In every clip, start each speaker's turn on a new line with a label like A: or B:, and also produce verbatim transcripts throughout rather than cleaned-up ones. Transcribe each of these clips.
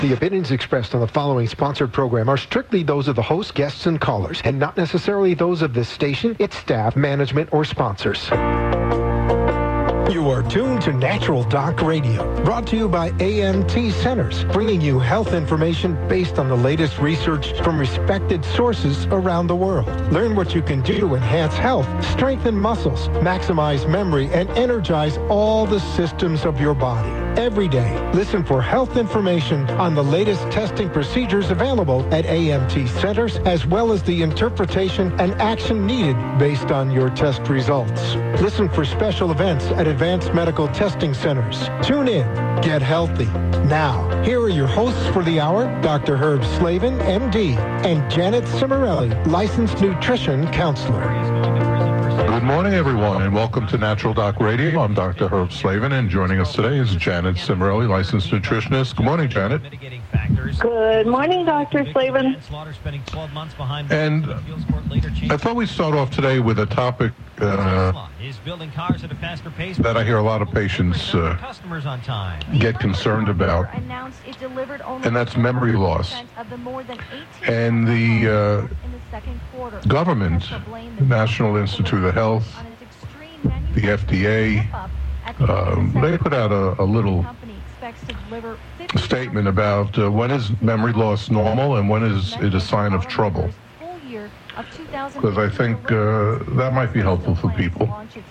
A: The opinions expressed on the following sponsored program are strictly those of the host, guests, and callers, and not necessarily those of this station, its staff, management, or sponsors. You are tuned to Natural Doc Radio, brought to you by A M T Centers, bringing you health information based on the latest research from respected sources around the world. Learn what you can do to enhance health, strengthen muscles, maximize memory, and energize all the systems of your body. Every day, listen for health information on the latest testing procedures available at A M T Centers, as well as the interpretation and action needed based on your test results. Listen for special events at Advanced Medical Testing Centers. Tune in. Get healthy. Now, here are your hosts for the hour, Doctor Herb Slavin, M D, and Janet Cimarelli, licensed nutrition counselor.
B: Good morning, everyone, and welcome to Natural Doc Radio. I'm Doctor Herb Slavin, and joining us today is Janet Cimarelli, licensed nutritionist. Good morning, Janet.
C: Good morning, Doctor Slavin.
B: And I thought we'd start off today with a topic uh, that I hear a lot of patients uh, get concerned about, and that's memory loss. And the uh, government, the National Institute of Health, the F D A, um, they put out a, a little statement about uh, when is memory loss normal and when is it a sign of trouble. Because I think uh, that might be helpful for people.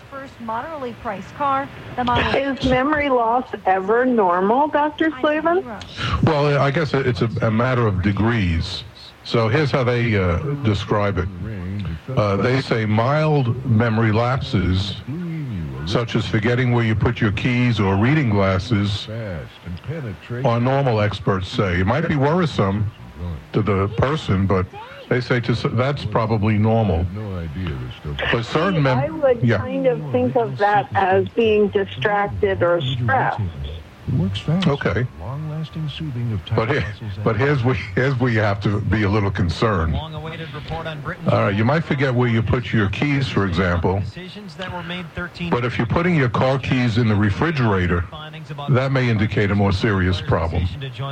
C: Is memory loss ever normal, Doctor Slavin?
B: Well, I guess it's a, a matter of degrees. So here's how they uh, describe it. Uh, they say mild memory lapses, such as forgetting where you put your keys or reading glasses, are normal, experts say. It might be worrisome to the person, but they say to, that's probably normal. But certain mem-
C: I would
B: yeah.
C: kind of think of that as being distracted or stressed.
B: Okay. But here, but here's where here's where you have to be a little concerned. All right, you might forget where you put your keys, for example. But if you're putting your car keys in the refrigerator, that may indicate a more serious problem.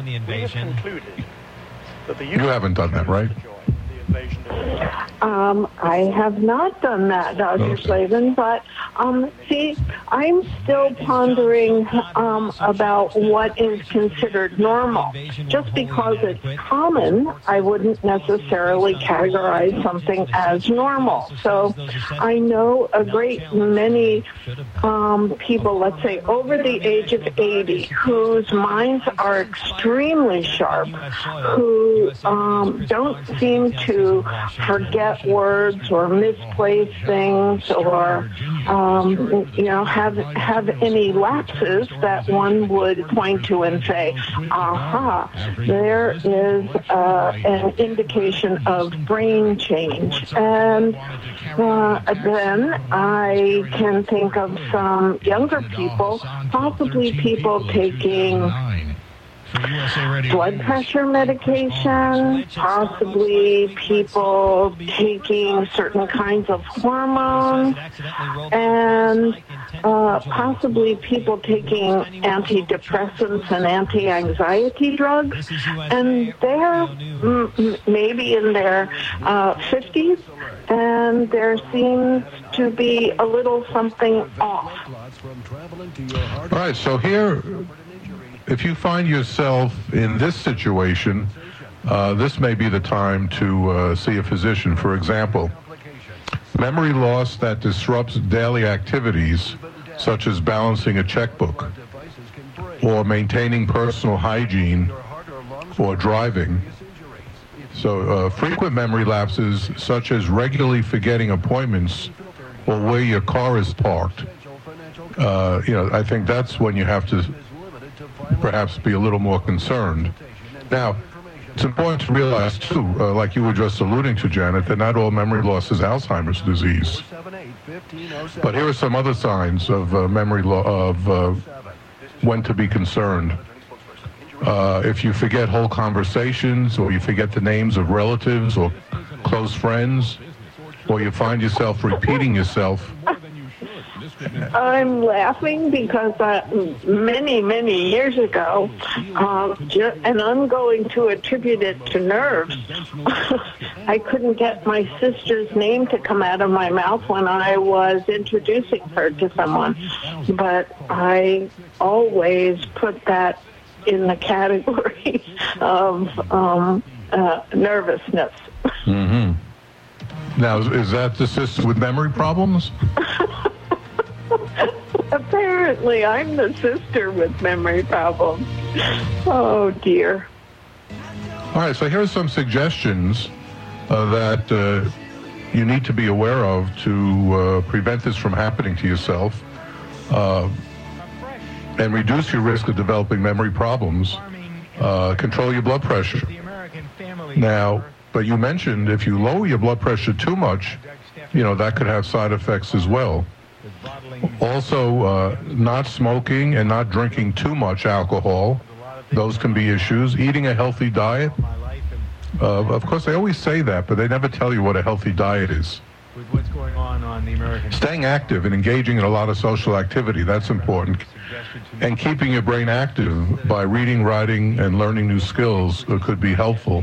B: You haven't done that, right?
C: Um, I have not done that, Doctor Okay. Slavin, but um, see, I'm still pondering um, about what is considered normal. Just because it's common, I wouldn't necessarily categorize something as normal. So I know a great many um, people, let's say over the age of eighty, whose minds are extremely sharp, who um, don't seem to forget words or misplace things or um, you know have have any lapses that one would point to and say, aha, there is uh, an indication of brain change. And uh, then I can think of some younger people, possibly people taking blood pressure medication, possibly people taking certain kinds of hormones, and uh, possibly people taking antidepressants and anti-anxiety drugs, and they're mm, maybe in their uh, fifties, and there seems to be a little something off.
B: All right, so here, if you find yourself in this situation, uh, this may be the time to uh, see a physician. For example, memory loss that disrupts daily activities, such as balancing a checkbook, or maintaining personal hygiene, or driving. So uh, frequent memory lapses, such as regularly forgetting appointments or where your car is parked. Uh, you know, I think that's when you have to perhaps be a little more concerned. Now, it's important to realize, too, uh, like you were just alluding to, Janet, that not all memory loss is Alzheimer's disease. But here are some other signs of uh, memory loss, of uh, when to be concerned. Uh, if you forget whole conversations, or you forget the names of relatives or close friends, or you find yourself repeating yourself,
C: I'm laughing because uh, many, many years ago, uh, ju- and I'm going to attribute it to nerves. I couldn't get my sister's name to come out of my mouth when I was introducing her to someone, but I always put that in the category of um, uh, nervousness.
B: Mm-hmm. Now, is that the sister with memory problems?
C: Apparently, I'm the sister with memory problems. Oh, dear.
B: All right, so here are some suggestions uh, that uh, you need to be aware of to uh, prevent this from happening to yourself uh, and reduce your risk of developing memory problems. Uh, control your blood pressure. Now, but you mentioned if you lower your blood pressure too much, you know, that could have side effects as well. Also, uh, not smoking and not drinking too much alcohol. Those can be issues. Eating a healthy diet. Uh, of course, they always say that, but they never tell you what a healthy diet is.
D: With what's going on on the American...
B: Staying active and engaging in a lot of social activity, that's important. And keeping your brain active by reading, writing, and learning new skills uh, could be helpful.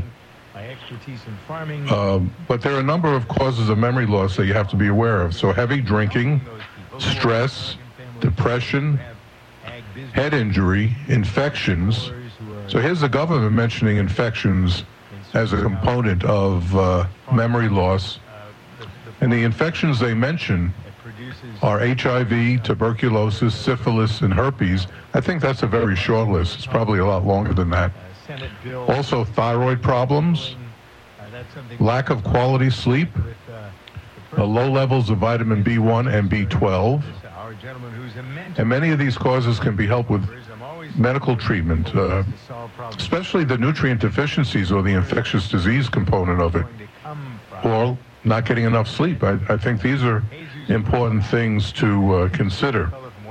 B: Um, but there are a number of causes of memory loss that you have to be aware of. So heavy drinking, stress, depression, head injury, infections. So here's the government mentioning infections as a component of uh, memory loss. And the infections they mention are H I V, tuberculosis, syphilis, and herpes. I think that's a very short list. It's probably a lot longer than that. Also, thyroid problems, lack of quality sleep, uh, low levels of vitamin B one and B twelve. And many of these causes can be helped with medical treatment, uh, especially the nutrient deficiencies or the infectious disease component of it, or not getting enough sleep. I, I think these are important things to uh, consider.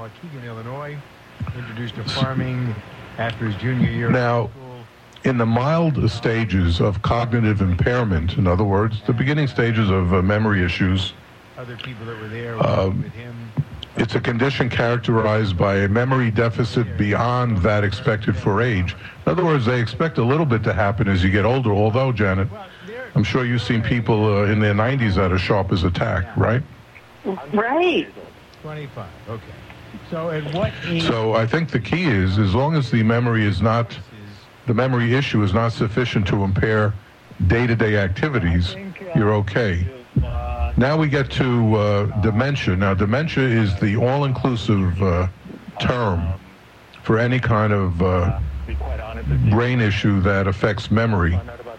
B: Now, in the mild stages of cognitive impairment, in other words, the beginning stages of uh, memory issues, uh, it's a condition characterized by a memory deficit beyond that expected for age. In other words, they expect a little bit to happen as you get older, although, Janet, I'm sure you've seen people uh, in their nineties that are sharp as a tack, right?
C: Right.
D: twenty-five, okay. So at what age?
B: So I think the key is, as long as the memory is not, the memory issue is not sufficient to impair day-to-day activities, you're okay. Now we get to uh, dementia. Now, dementia is the all-inclusive uh, term for any kind of uh, brain issue that affects memory.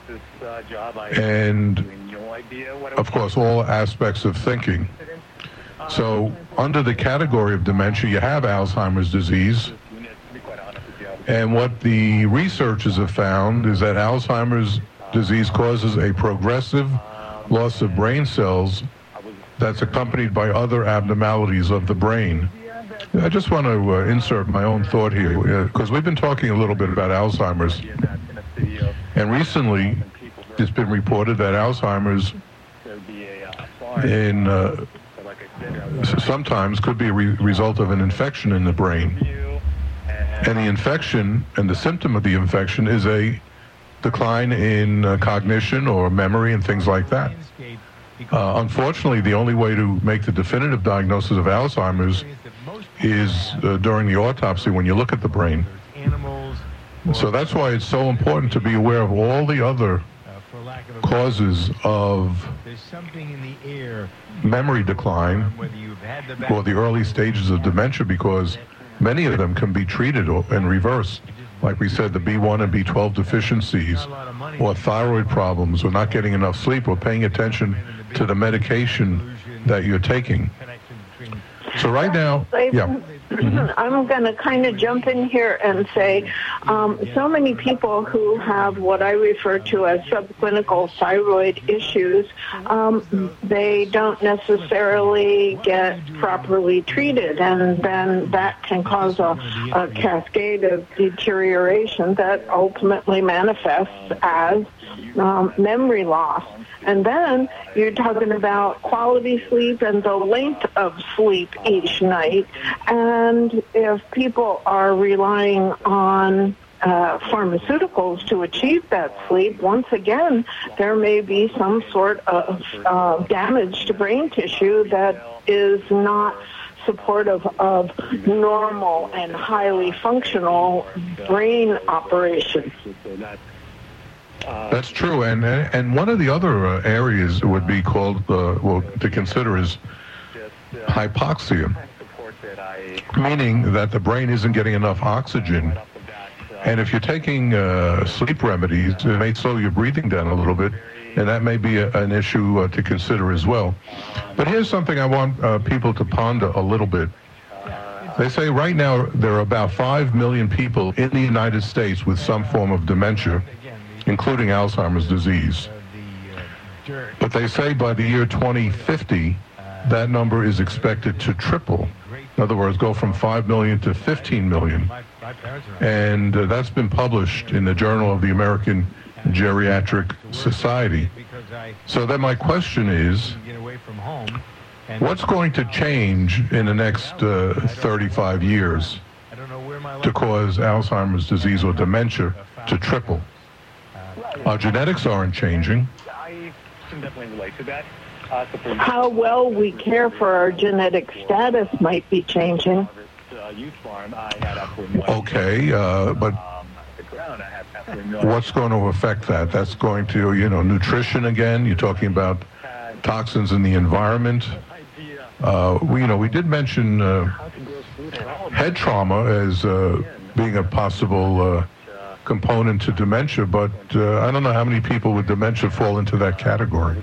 B: And, of course, all aspects of thinking. So, under the category of dementia, you have Alzheimer's disease. And what the researchers have found is that Alzheimer's disease causes a progressive loss of brain cells that's accompanied by other abnormalities of the brain. I just want to uh, insert my own thought here, because uh, we've been talking a little bit about Alzheimer's. And recently, it's been reported that Alzheimer's in uh, sometimes could be a re- result of an infection in the brain. And the infection and the symptom of the infection is a decline in uh, cognition or memory and things like that. Uh, unfortunately, the only way to make the definitive diagnosis of Alzheimer's is uh, during the autopsy when you look at the brain. So that's why it's so important to be aware of all the other causes of memory decline or the early stages of dementia, because many of them can be treated and reversed. Like we said, the B one and B twelve deficiencies, or thyroid problems, or not getting enough sleep, or paying attention to the medication that you're taking. So right now, yeah.
C: I'm going to kind of jump in here and say um, so many people who have what I refer to as subclinical thyroid issues, um, they don't necessarily get properly treated, and then that can cause a, a cascade of deterioration that ultimately manifests as um, memory loss. And then you're talking about quality sleep and the length of sleep each night. And if people are relying on uh, pharmaceuticals to achieve that sleep, once again, there may be some sort of uh, damage to brain tissue that is not supportive of normal and highly functional brain operations.
B: That's true, and and one of the other uh, areas would be called, uh, well, to consider is hypoxia, meaning that the brain isn't getting enough oxygen. And if you're taking uh, sleep remedies, it may slow your breathing down a little bit, and that may be a, an issue uh, to consider as well. But here's something I want uh, people to ponder a little bit. They say right now there are about five million people in the United States with some form of dementia, including Alzheimer's disease. But they say by the year twenty fifty, that number is expected to triple. In other words, go from five million to fifteen million. And uh, that's been published in the Journal of the American Geriatric Society. So then my question is, what's going to change in the next uh, thirty-five years to cause Alzheimer's disease or dementia to triple? Our genetics aren't changing.
E: I can definitely relate to that.
C: How well we care for our genetic status might be changing.
B: Okay, uh, but what's going to affect that? That's going to, you know, nutrition again. You're talking about toxins in the environment. Uh, we, you know, we did mention uh, head trauma as uh, being a possible uh, component to dementia, but uh, I don't know how many people with dementia fall into that category.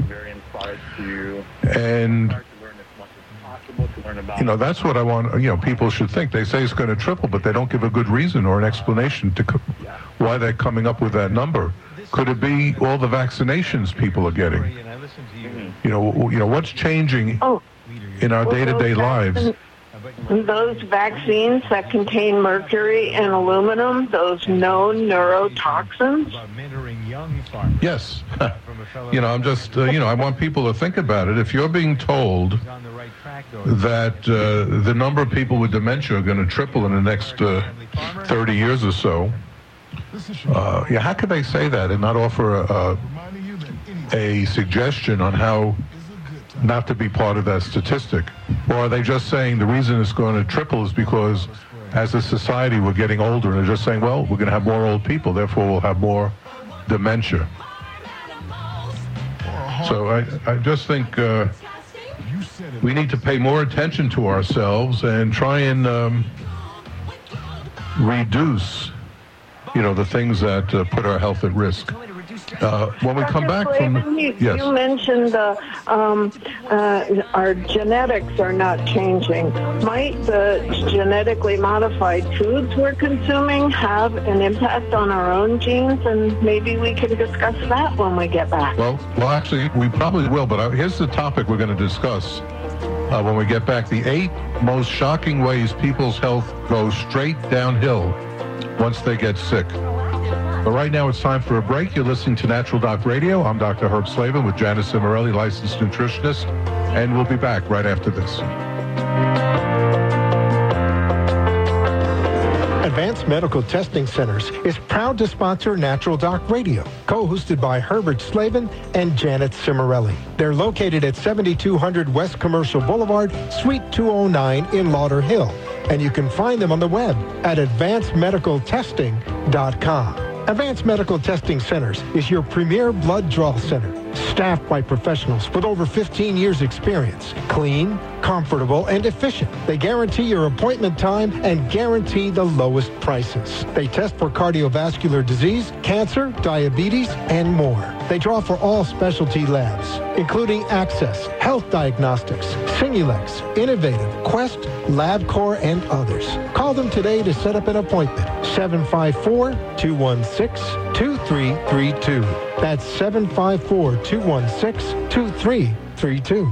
B: And, you know, that's what I want, you know, people should think. They say it's going to triple, but they don't give a good reason or an explanation to co- why they're coming up with that number. Could it be all the vaccinations people are getting? You know, you know what's changing in our day-to-day lives?
C: Those vaccines that contain mercury and aluminum, those known neurotoxins?
B: Yes. You know, I'm just, uh, you know, I want people to think about it. If you're being told that uh, the number of people with dementia are going to triple in the next uh, thirty years or so, uh, yeah, how could they say that and not offer a, a, a suggestion on how not to be part of that statistic? Or are they just saying the reason it's going to triple is because as a society we're getting older, and they're just saying, well, we're going to have more old people, therefore we'll have more dementia. So I, I just think uh, we need to pay more attention to ourselves and try and um, reduce, you know, the things that uh, put our health at risk. Uh, when we come back from...
C: You,
B: yes.
C: you mentioned uh, um, uh, our genetics are not changing. Might the genetically modified foods we're consuming have an impact on our own genes? And maybe we can discuss that when we get back.
B: Well, well, actually, we probably will, but here's the topic we're going to discuss uh, when we get back. The eight most shocking ways people's health goes straight downhill once they get sick. But right now it's time for a break. You're listening to Natural Doc Radio. I'm Doctor Herb Slavin with Janice Cimorelli, licensed nutritionist, and we'll be back right after this.
A: Advanced Medical Testing Centers is proud to sponsor Natural Doc Radio, co-hosted by Herbert Slavin and Janet Cimorelli. They're located at seventy-two hundred West Commercial Boulevard, Suite two oh nine in Lauderhill. And you can find them on the web at advanced medical testing dot com. Advanced Medical Testing Centers is your premier blood draw center, staffed by professionals with over fifteen years experience. Clean, comfortable, and efficient. They guarantee your appointment time and guarantee the lowest prices. They test for cardiovascular disease, cancer, diabetes, and more. They They draw for all specialty labs, including Access, Health Diagnostics, Simulex, Innovative, Quest, LabCorp, and others. Call them today to set up an appointment. seven five four, two one six, two three three two. That's seven five four, two one six, two three three two.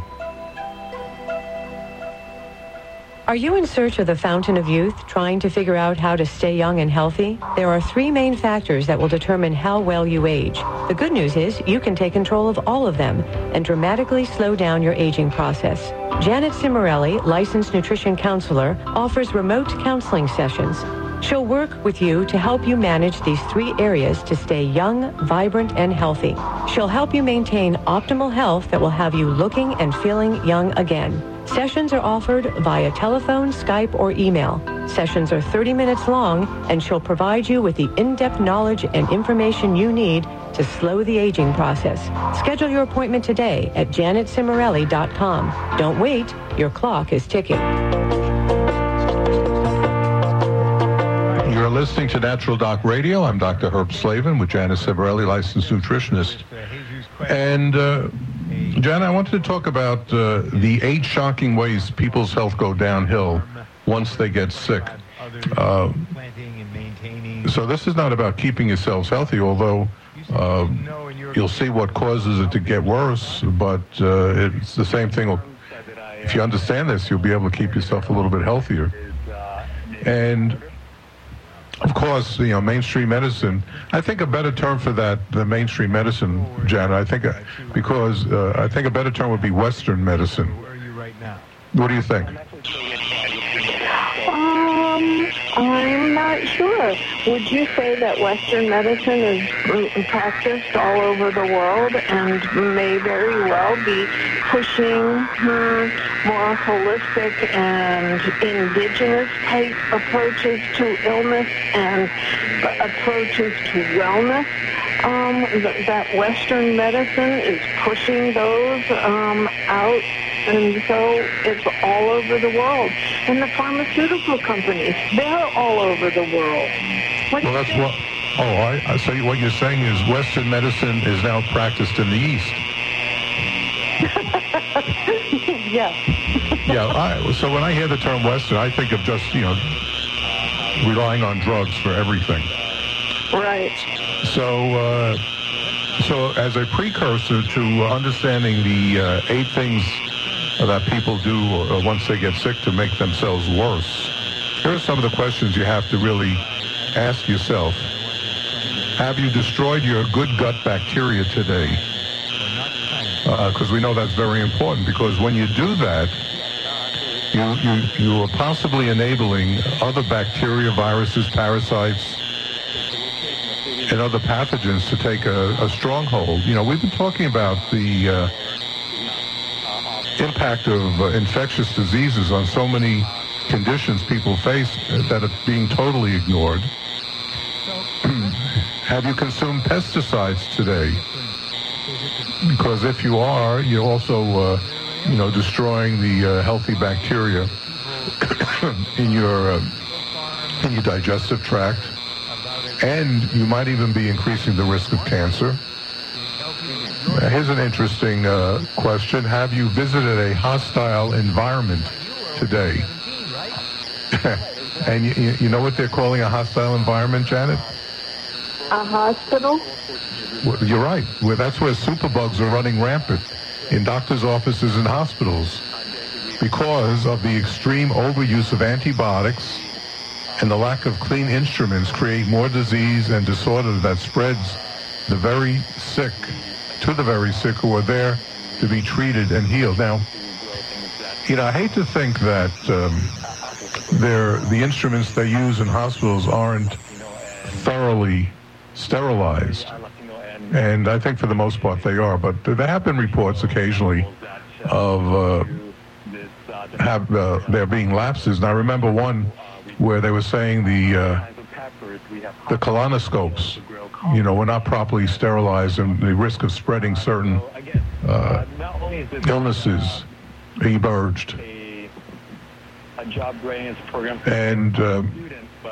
F: Are you in search of the fountain of youth, trying to figure out how to stay young and healthy? There are three main factors that will determine how well you age. The good news is you can take control of all of them and dramatically slow down your aging process. Janet Cimarelli, licensed nutrition counselor, offers remote counseling sessions. She'll work with you to help you manage these three areas to stay young, vibrant, and healthy. She'll help you maintain optimal health that will have you looking and feeling young again. Sessions are offered via telephone, Skype, or email. Sessions are thirty minutes long, and she'll provide you with the in-depth knowledge and information you need to slow the aging process. Schedule your appointment today at janet cimarelli dot com. Don't wait. Your clock is ticking.
B: You're listening to Natural Doc Radio. I'm Doctor Herb Slavin with Janet Cimarelli, licensed nutritionist. And uh, Janet, I wanted to talk about uh, the eight shocking ways people's health go downhill once they get sick. Uh, so this is not about keeping yourselves healthy, although uh, you'll see what causes it to get worse, but uh, it's the same thing. If you understand this, you'll be able to keep yourself a little bit healthier. And of course, you know, mainstream medicine, I think a better term for that than mainstream medicine, Janet, I think, because uh, I think a better term would be Western medicine.
D: Where are you right now?
B: What do you think?
C: Um, I'm not sure. Would you say that Western medicine is practiced all over the world and may very well be pushing hmm, more holistic and indigenous type approaches to illness and approaches to wellness? Um, th- that Western medicine is pushing those um, out, and so it's all over the world. And the pharmaceutical companies, they're all over the world. What
B: well, that's what. Oh, I, I so what you're saying is Western medicine is now practiced in the East.
C: Yes.
B: Yeah. I, so when I hear the term Western, I think of just you know relying on drugs for everything.
C: Right.
B: So, uh, so as a precursor to understanding the uh, eight things that people do uh, once they get sick to make themselves worse, here are some of the questions you have to really ask yourself. Have you destroyed your good gut bacteria today? Because uh, we know that's very important, because when you do that, you, you, you are possibly enabling other bacteria, viruses, parasites, and other pathogens to take a, a stronghold. You know, we've been talking about the uh, impact of uh, infectious diseases on so many conditions people face that are being totally ignored. Have you consumed pesticides today? Because if you are, you're also, uh, you know, destroying the uh, healthy bacteria in your uh, in your digestive tract. And you might even be increasing the risk of cancer. Uh, here's an interesting uh, question. Have you visited a hostile environment today? And you, you know what they're calling a hostile environment, Janet?
C: A hospital?
B: Well, you're right. Well, that's where superbugs are running rampant in doctors' offices and hospitals because of the extreme overuse of antibiotics and the lack of clean instruments create more disease and disorder that spreads the very sick to the very sick who are there to be treated and healed. Now, you know, I hate to think that um, they're, the instruments they use in hospitals aren't thoroughly sterilized. And I think for the most part they are. But there have been reports occasionally of uh, have uh, there being lapses. And I remember one where they were saying the uh, the colonoscopes, you know, were not properly sterilized, and the risk of spreading certain uh, illnesses emerged. And uh,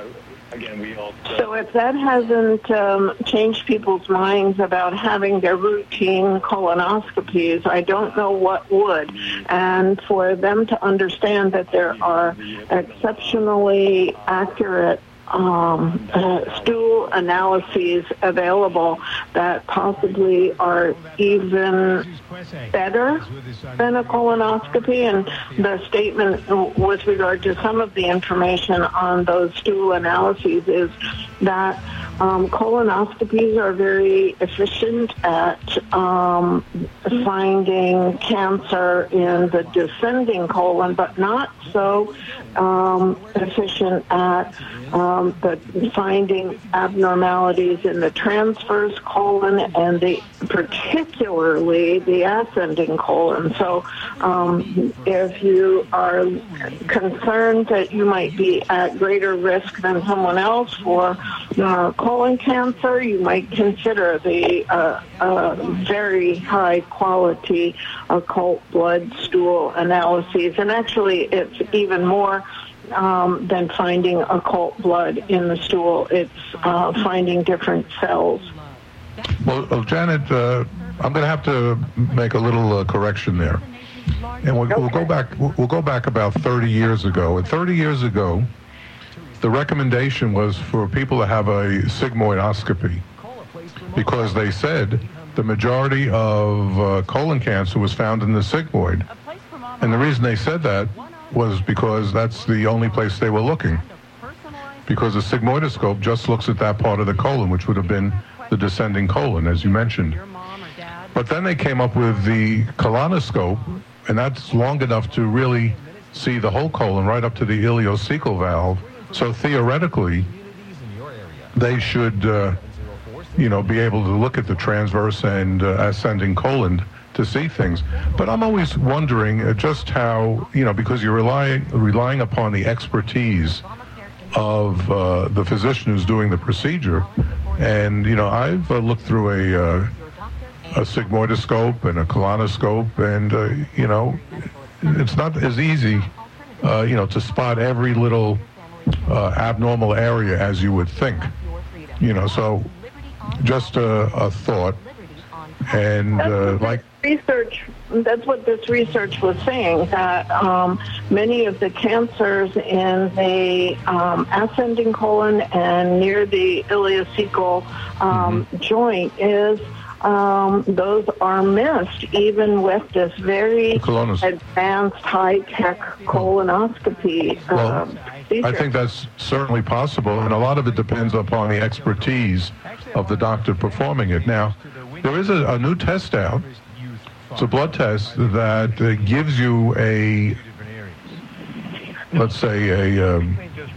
E: Again, we also...
C: So if that hasn't um, changed people's minds about having their routine colonoscopies, I don't know what would. And for them to understand that there are exceptionally accurate Um, uh, stool analyses available that possibly are even better than a colonoscopy, and the statement with regard to some of the information on those stool analyses is that um, colonoscopies are very efficient at um, finding cancer in the descending colon, but not so um, efficient at um, the finding abnormalities in the transverse colon and the particularly the ascending colon. So um, if you are concerned that you might be at greater risk than someone else for uh, colon cancer, you might consider the uh, uh, very high quality occult blood stool analyses. And actually, it's even more um, than finding occult blood in the stool. It's uh, finding different cells.
B: Well, well Janet, uh, I'm going to have to make a little uh, correction there. And we'll, okay. we'll go back. We'll go back about thirty years ago. And thirty years ago, the recommendation was for people to have a sigmoidoscopy because they said the majority of uh, colon cancer was found in the sigmoid. And the reason they said that was because that's the only place they were looking. Because a sigmoidoscope just looks at that part of the colon, which would have been the descending colon, as you mentioned. But then they came up with the colonoscope, and that's long enough to really see the whole colon right up to the ileocecal valve. So theoretically, they should, uh, you know, be able to look at the transverse and uh, ascending colon to see things. But I'm always wondering uh, just how, you know, because you're relying relying upon the expertise of uh, the physician who's doing the procedure. And, you know, I've uh, looked through a, uh, a sigmoidoscope and a colonoscope, and, uh, you know, it's not as easy, uh, you know, to spot every little uh, abnormal area as you would think. You know, so just a, a thought. And uh, like
C: research, that's what this research was saying, that um, many of the cancers in the um, ascending colon and near the ileocecal um, mm-hmm. joint is um, those are missed even with this very advanced high-tech colonoscopy.
B: Well,
C: um,
B: I think that's certainly possible, and a lot of it depends upon the expertise of the doctor performing it. Now, there is a, a new test out. It's a blood test that uh, gives you a, let's say, a um,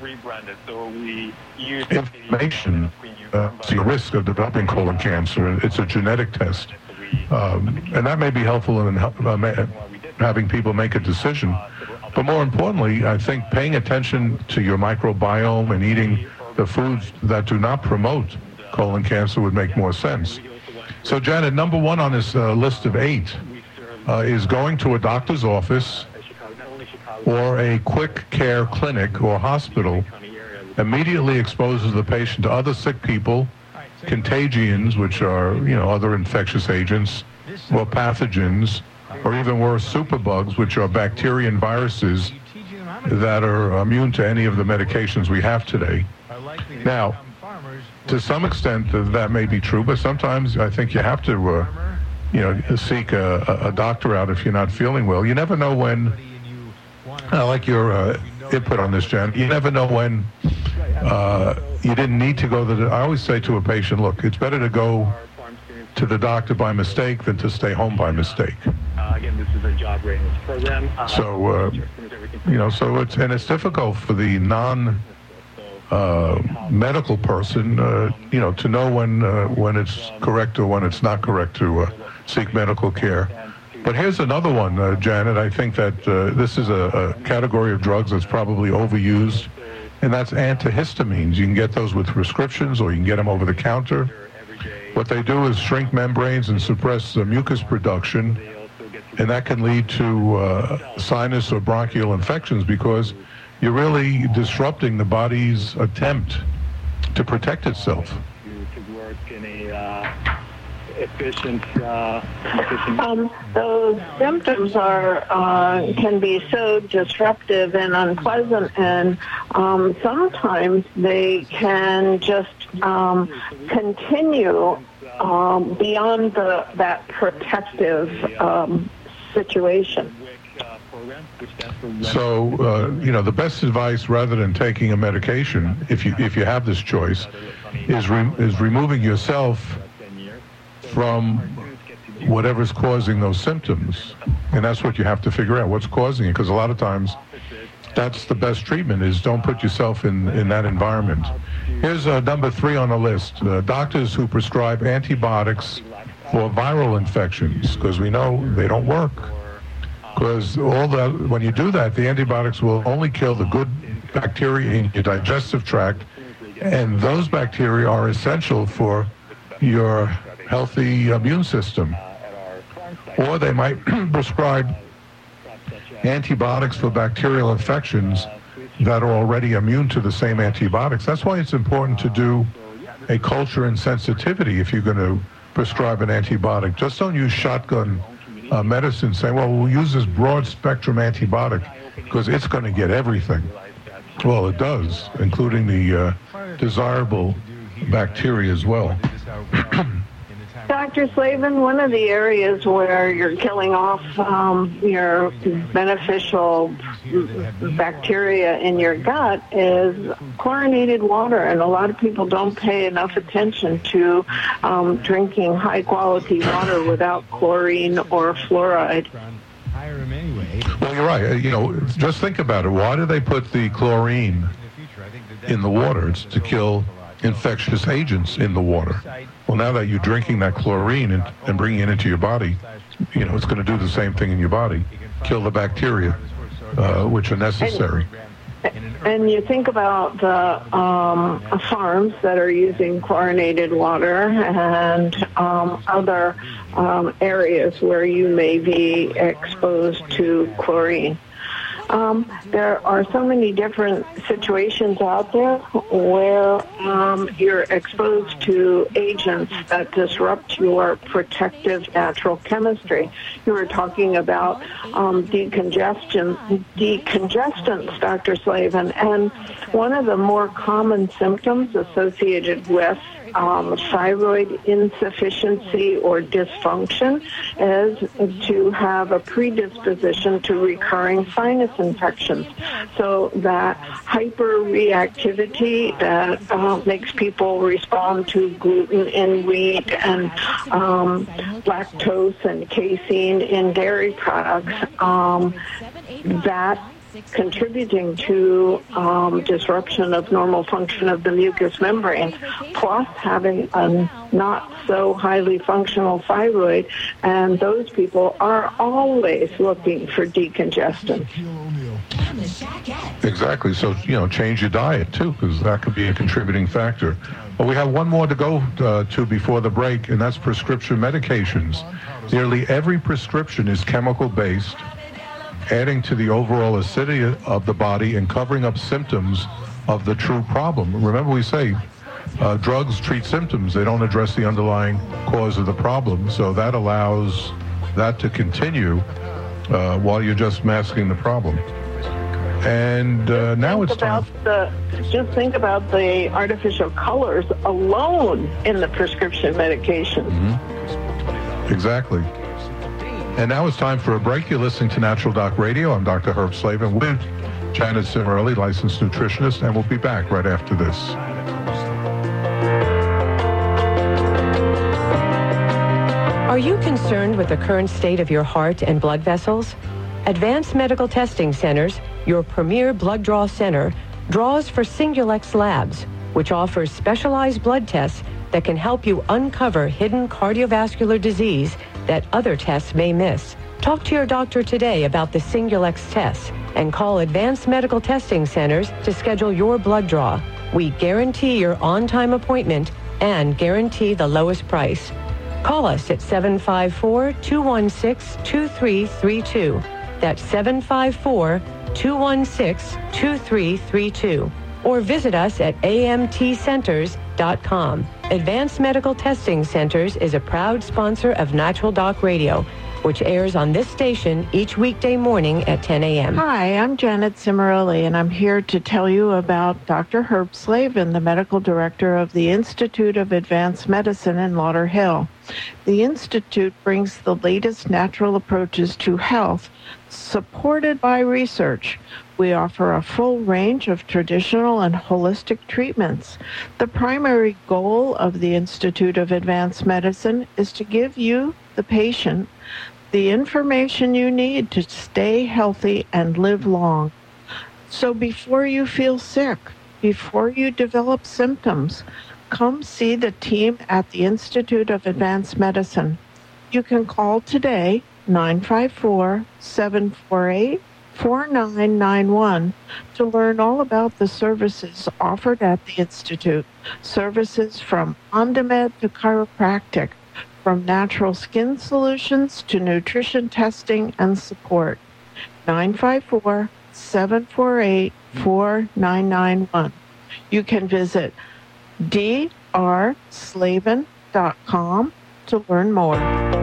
B: information uh, to the risk of developing colon cancer. It's a genetic test, um, and that may be helpful in uh, having people make a decision. But more importantly, I think paying attention to your microbiome and eating the foods that do not promote colon cancer would make more sense. So, Janet, number one on this uh, list of eight uh, is going to a doctor's office or a quick care clinic or hospital. Immediately exposes the patient to other sick people, contagions, which are, you know, other infectious agents, or pathogens, or even worse, superbugs, which are bacteria and viruses that are immune to any of the medications we have today. Now, to some extent, that may be true, but sometimes I think you have to, uh, you know, seek a, a doctor out if you're not feeling well. You never know when, I like your uh, input on this, Jen, you never know when uh, you didn't need to go to the, I always say to a patient, look, it's better to go to the doctor by mistake than to stay home by mistake.
E: Uh, again, this is a job readiness program. Uh,
B: so, uh, you know, so it's, and it's difficult for the non Uh, medical person, uh, you know, to know when uh, when it's correct or when it's not correct to uh, seek medical care. But here's another one, uh, Janet. I think that uh, this is a, a category of drugs that's probably overused, and that's antihistamines. You can get those with prescriptions, or you can get them over the counter. What they do is shrink membranes and suppress the mucus production, and that can lead to uh, sinus or bronchial infections because you're really disrupting the body's attempt to protect itself.
E: To work in a uh, efficient, uh, efficient.
C: Um, those symptoms are uh, can be so disruptive and unpleasant, and um, sometimes they can just um, continue um, beyond the, that protective um, situation.
B: So, uh, you know, the best advice, rather than taking a medication, if you if you have this choice, is re- is removing yourself from whatever's causing those symptoms, and that's what you have to figure out, what's causing it, because a lot of times that's the best treatment, is don't put yourself in, in that environment. Here's uh, number three on the list, uh, doctors who prescribe antibiotics for viral infections, because we know they don't work. Because all the, when you do that, the antibiotics will only kill the good bacteria in your digestive tract, and those bacteria are essential for your healthy immune system. Or they might prescribe antibiotics for bacterial infections that are already immune to the same antibiotics. That's why it's important to do a culture and sensitivity if you're going to prescribe an antibiotic. Just don't use shotgun uh, medicine saying, well, we'll use this broad spectrum antibiotic because it's going to get everything. Well, it does, including the uh, desirable bacteria as well.
C: Doctor Slavin, one of the areas where you're killing off um, your beneficial bacteria in your gut is chlorinated water, and a lot of people don't pay enough attention to um, drinking high-quality water without chlorine or fluoride.
B: Well, you're right. You know, just think about it. Why do they put the chlorine in the water? It's to kill infectious agents in the water. Well, now that you're drinking that chlorine and, and bringing it into your body, you know, it's going to do the same thing in your body, kill the bacteria, uh, which are necessary.
C: And, and you think about the um, farms that are using chlorinated water and um, other um, areas where you may be exposed to chlorine. Um, there are so many different situations out there where um, you're exposed to agents that disrupt your protective natural chemistry. You were talking about um, decongestion, decongestants, Doctor Slavin, and one of the more common symptoms associated with Um, thyroid insufficiency or dysfunction is to have a predisposition to recurring sinus infections. So that hyperreactivity that uh, makes people respond to gluten in wheat and um, lactose and casein in dairy products, um, that contributing to um, disruption of normal function of the mucous membrane, plus having a not so highly functional thyroid, and those people are always looking for decongestant.
B: Exactly. So, you know, change your diet, too, because that could be a contributing factor. But we have one more to go uh, to before the break, and that's prescription medications. Nearly every prescription is chemical-based, adding to the overall acidity of the body and covering up symptoms of the true problem. Remember, we say uh, drugs treat symptoms. They don't address the underlying cause of the problem. So that allows that to continue uh, while you're just masking the problem. And uh, now it's time.
C: The, just think about the artificial colors alone in the prescription medications.
B: Mm-hmm. Exactly. And now it's time for a break. You're listening to Natural Doc Radio. I'm Doctor Herb Slavin with Janet Cimarelli, licensed nutritionist, and we'll be back right after this.
F: Are you concerned with the current state of your heart and blood vessels? Advanced Medical Testing Centers, your premier blood draw center, draws for Singulex Labs, which offers specialized blood tests that can help you uncover hidden cardiovascular disease that other tests may miss. Talk to your doctor today about the Singulex tests and call Advanced Medical Testing Centers to schedule your blood draw. We guarantee your on-time appointment and guarantee the lowest price. Call us at seven five four, two one six, two three three two. That's seven five four, two one six, two three three two. or visit us at A M T centers dot com. Advanced Medical Testing Centers is a proud sponsor of Natural Doc Radio, which airs on this station each weekday morning at ten a.m.
G: Hi, I'm Janet Cimarelli, and I'm here to tell you about Doctor Herb Slavin, the medical director of the Institute of Advanced Medicine in Lauderhill. The Institute brings the latest natural approaches to health, supported by research. We offer a full range of traditional and holistic treatments. The primary goal of the Institute of Advanced Medicine is to give you, the patient, the information you need to stay healthy and live long. So before you feel sick, before you develop symptoms, come see the team at the Institute of Advanced Medicine. You can call today, nine five four, seven four eight, four nine nine one, to learn all about the services offered at the Institute. Services from OnDemand to chiropractic, from natural skin solutions to nutrition testing and support. nine five four, seven four eight, four nine nine one. You can visit d r slavin dot com to learn more.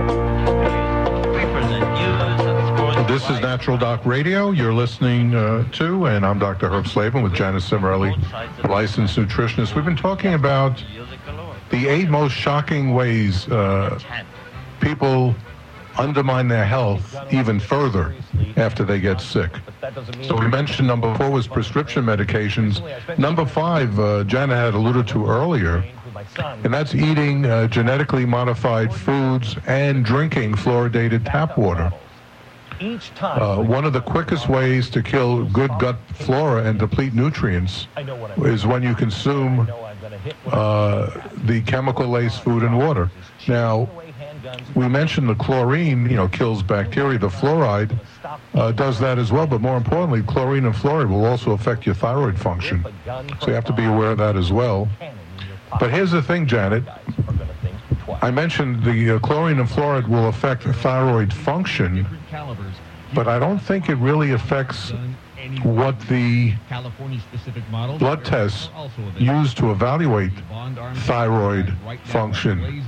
B: This is Natural Doc Radio. You're listening uh, to, and I'm Doctor Herb Slavin with Janice Cimarelli, licensed nutritionist. We've been talking about the eight most shocking ways uh, people undermine their health even further after they get sick. So we mentioned number four was prescription medications. Number five, uh, Janet had alluded to earlier, and that's eating uh, genetically modified foods and drinking fluoridated tap water. Uh, one of the quickest ways to kill good gut flora and deplete nutrients is when you consume uh, the chemical-laced food and water. Now, we mentioned the chlorine, you know, kills bacteria. The fluoride uh, does that as well, but more importantly, chlorine and fluoride will also affect your thyroid function. So you have to be aware of that as well. But here's the thing, Janet. I mentioned the uh, chlorine and fluoride will affect thyroid function, but I don't think it really affects what the blood tests used to evaluate thyroid function.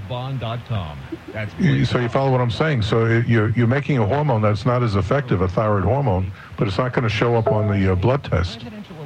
B: So you follow what I'm saying? So it, you're, you're making a hormone that's not as effective, a thyroid hormone, but it's not going to show up on the uh, blood test.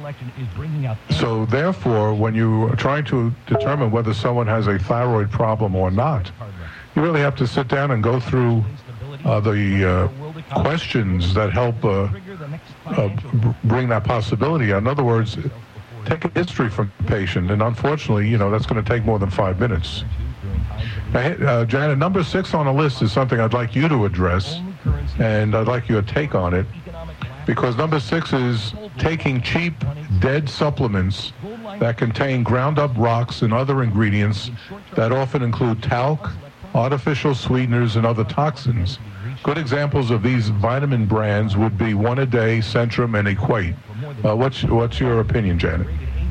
B: So therefore, when you are trying to determine whether someone has a thyroid problem or not, you really have to sit down and go through uh, the uh, questions that help uh, uh, bring that possibility. In other words, take a history from the patient, and unfortunately, you know, that's going to take more than five minutes. Now, uh, Janet, number six on the list is something I'd like you to address, and I'd like your take on it, because number six is taking cheap, dead supplements that contain ground-up rocks and other ingredients that often include talc, artificial sweeteners, and other toxins. Good examples of these vitamin brands would be One A Day, Centrum, and Equate. Uh, what's what's your opinion, Janet?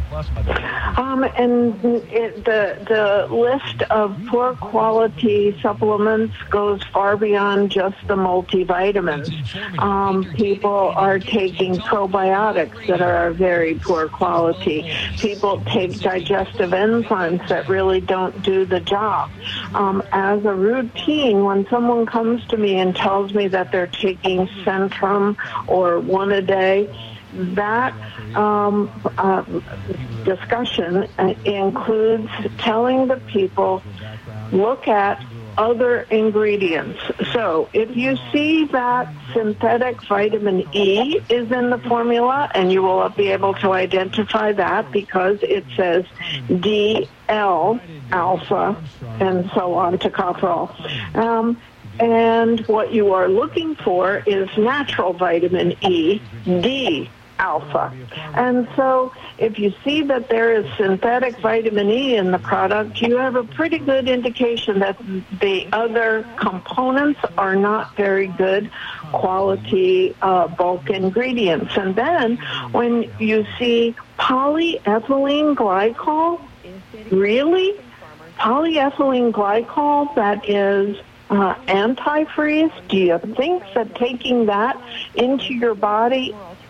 C: Um, and it, the the list of poor quality supplements goes far beyond just the multivitamins. Um, people are taking probiotics that are very poor quality. People take digestive enzymes that really don't do the job. Um, as a routine, when someone comes to me and tells me that they're taking Centrum or One A Day, that um, uh, discussion includes telling the people, look at other ingredients. So if you see that synthetic vitamin E is in the formula, and you will be able to identify that because it says D L alpha and so on, tocopherol. Um, and what you are looking for is natural vitamin E, D alpha. And so if you see that there is synthetic vitamin E in the product, you have a pretty good indication that the other components are not very good quality uh, bulk ingredients. And then when you see polyethylene glycol, really? Polyethylene glycol that is uh, antifreeze, do you think that taking that into your body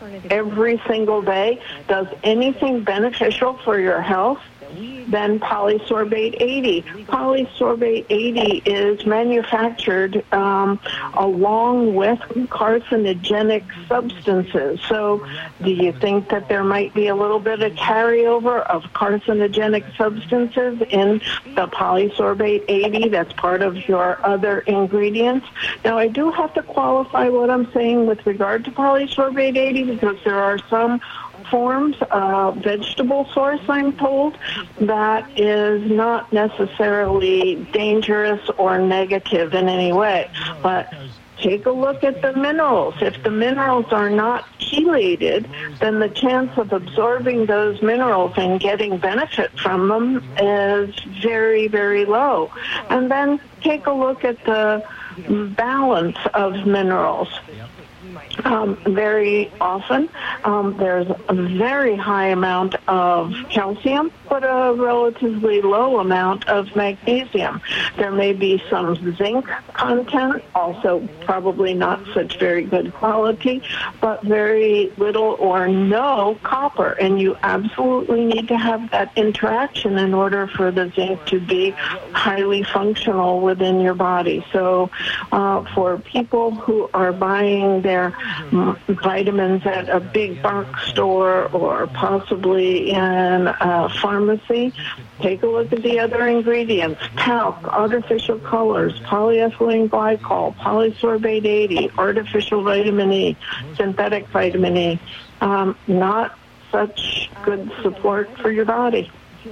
C: every single day does anything beneficial for your health, then polysorbate eighty. Polysorbate eighty is manufactured um, along with carcinogenic substances. So do you think that there might be a little bit of carryover of carcinogenic substances in the polysorbate eighty that's part of your other ingredients? Now, I do have to qualify what I'm saying with regard to polysorbate eighty because there are some forms of vegetable source, I'm told, that is not necessarily dangerous or negative in any way. But take a look at the minerals. If the minerals are not chelated, then the chance of absorbing those minerals and getting benefit from them is very, very low. And then take a look at the balance of minerals. Um, very often, um, there's a very high amount of calcium, but a relatively low amount of magnesium. There may be some zinc content, also probably not such very good quality, but very little or no copper. And you absolutely need to have that interaction in order for the zinc to be highly functional within your body. So uh, for people who are buying their vitamins at a big box store or possibly in a pharmacy, take a look at the other ingredients: talc, artificial colors, polyethylene glycol, polysorbate eighty, artificial vitamin E, synthetic vitamin E. Um, not such good support for your body.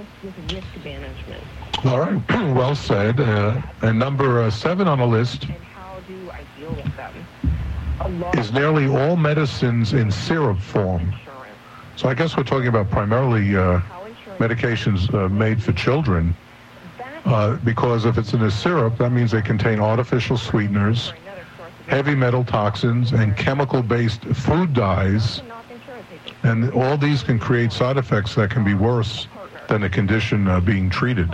B: All right, well said. Uh, and number uh, seven on the list is nearly all medicines in syrup form. So I guess we're talking about primarily uh, medications uh, made for children, uh, because if it's in a syrup, that means they contain artificial sweeteners, heavy metal toxins, and chemical-based food dyes, and all these can create side effects that can be worse than the condition uh, being treated.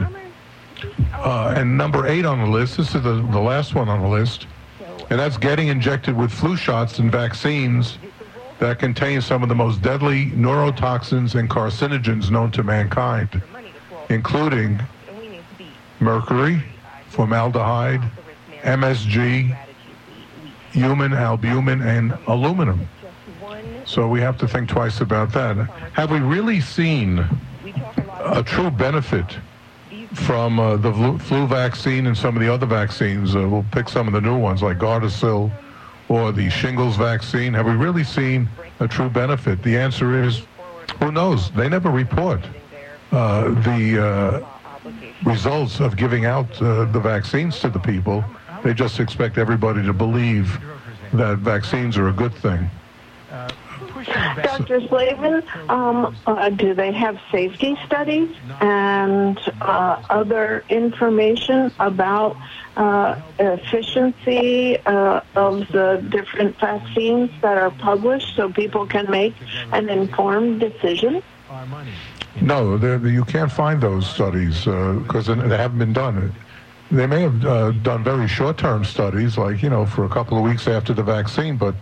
B: Uh, and number eight on the list, this is the, the last one on the list, and that's getting injected with flu shots and vaccines that contain some of the most deadly neurotoxins and carcinogens known to mankind, including mercury, formaldehyde, M S G, human albumin, and aluminum. So we have to think twice about that. Have we really seen a true benefit from uh, the flu, flu vaccine and some of the other vaccines? Uh, we'll pick some of the new ones like Gardasil or the shingles vaccine. Have we really seen a true benefit? The answer is, who knows? They never report uh, the uh, results of giving out uh, the vaccines to the people. They just expect everybody to believe that vaccines are a good thing.
C: Doctor Slavin, um, uh, do they have safety studies and uh, other information about uh, efficiency uh, of the different vaccines that are published so people can make an informed decision?
B: No, you can't find those studies because uh, they haven't been done. They may have uh, done very short-term studies, like, you know, for a couple of weeks after the vaccine, but